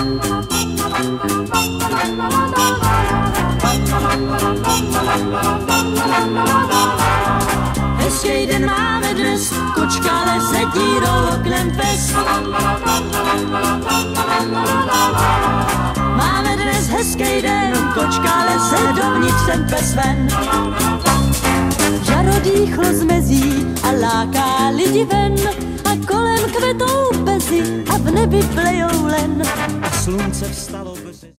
Hezký den máme dnes, kočka nesedí do oknem pes. Máme dnes hezký den, kočka leze dovnitř, ten pes ven. Žarodýchlo zmizí a láká lidi ven, a kolem kvetou bezy a v nebi plejou len. A slunce vstalo brzy.